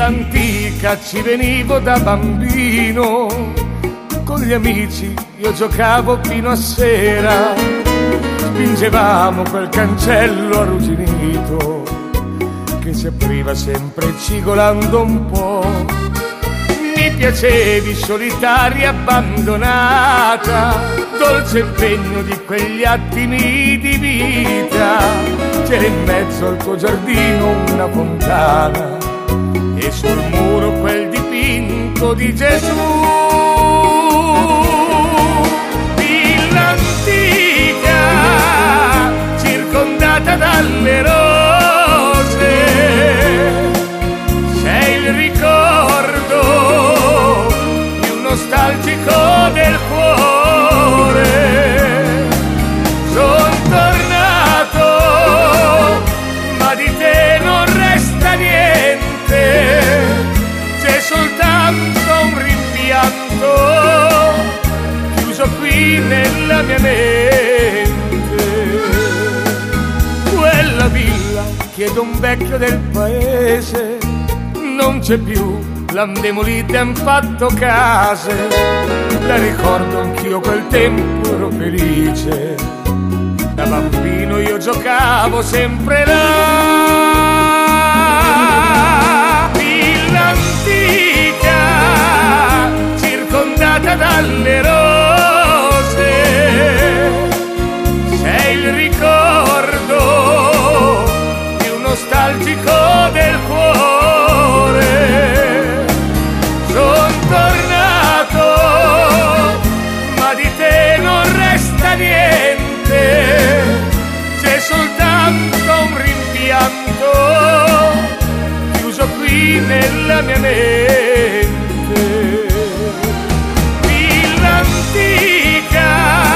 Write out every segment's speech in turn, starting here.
Villa antica ci venivo da bambino, con gli amici io giocavo fino a sera, spingevamo quel cancello arrugginito che si apriva sempre cigolando un po'. Mi piacevi solitaria abbandonata, dolce impegno di quegli attimi di vita. C'era in mezzo al tuo giardino una fontana e sul muro quel dipinto di Gesù. Villa antica, circondata dalle rose, sei il ricordo nostalgico del cuore. Son tornato, ma di te non resta niente, c'è soltanto un rimpianto chiuso qui nella mia mente. Quella villa, chiedo un vecchio del paese, non c'è più, l'han demolita e han fatto case. La ricordo anch'io, quel tempo ero felice, da bambino io giocavo sempre là. Villa antica, circondata dalle rose, sei il ricordo più nostalgico del cuore. Son tornato, ma di te non resta niente, c'è soltanto un rimpianto chiuso qui nella mia mente. Villa antica,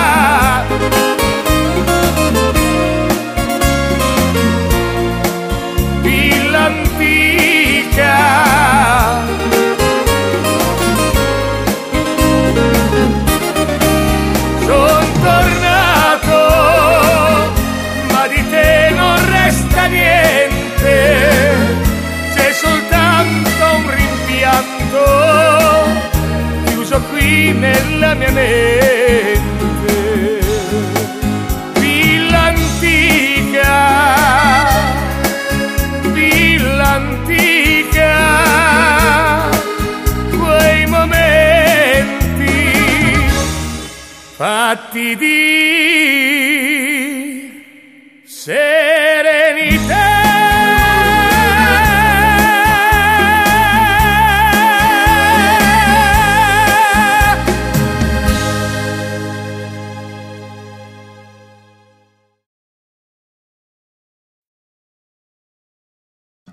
villa antica, c'è soltanto un rimpianto chiuso qui nella mia mente. Villa antica, villa antica, quei momenti fatti di sé.